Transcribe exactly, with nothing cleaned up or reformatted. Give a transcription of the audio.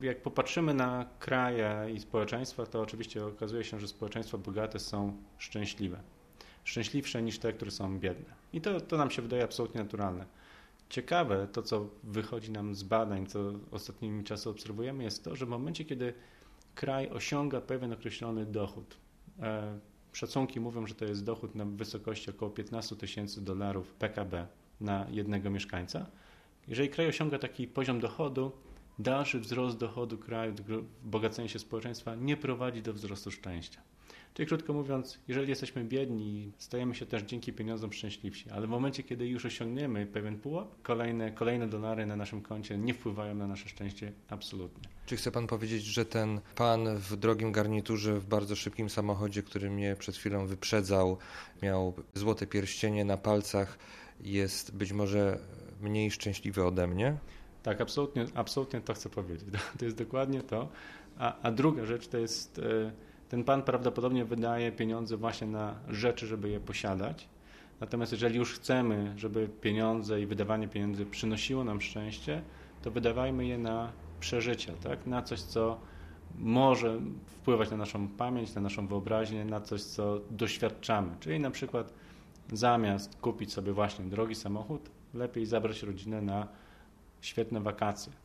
Jak popatrzymy na kraje i społeczeństwa, to oczywiście okazuje się, że społeczeństwa bogate są szczęśliwe. Szczęśliwsze niż te, które są biedne. I to, to nam się wydaje absolutnie naturalne. Ciekawe, to co wychodzi nam z badań, co ostatnimi czasy obserwujemy, jest to, że w momencie, kiedy kraj osiąga pewien określony dochód, e, szacunki mówią, że to jest dochód na wysokości około piętnaście tysięcy dolarów P K B na jednego mieszkańca. Jeżeli kraj osiąga taki poziom dochodu, dalszy wzrost dochodu kraju, bogacenie się społeczeństwa nie prowadzi do wzrostu szczęścia. Czyli krótko mówiąc, jeżeli jesteśmy biedni, stajemy się też dzięki pieniądzom szczęśliwsi, ale w momencie, kiedy już osiągniemy pewien pułap, kolejne, kolejne dolary na naszym koncie nie wpływają na nasze szczęście absolutnie. Czy chce pan powiedzieć, że ten pan w drogim garniturze, w bardzo szybkim samochodzie, który mnie przed chwilą wyprzedzał, miał złote pierścienie na palcach, jest być może mniej szczęśliwy ode mnie? Tak, absolutnie, absolutnie to chcę powiedzieć. To jest dokładnie to. A, a druga rzecz to jest, ten pan prawdopodobnie wydaje pieniądze właśnie na rzeczy, żeby je posiadać. Natomiast jeżeli już chcemy, żeby pieniądze i wydawanie pieniędzy przynosiło nam szczęście, to wydawajmy je na przeżycia, tak? Na coś, co może wpływać na naszą pamięć, na naszą wyobraźnię, na coś, co doświadczamy. Czyli na przykład zamiast kupić sobie właśnie drogi samochód, lepiej zabrać rodzinę na świetne wakacje.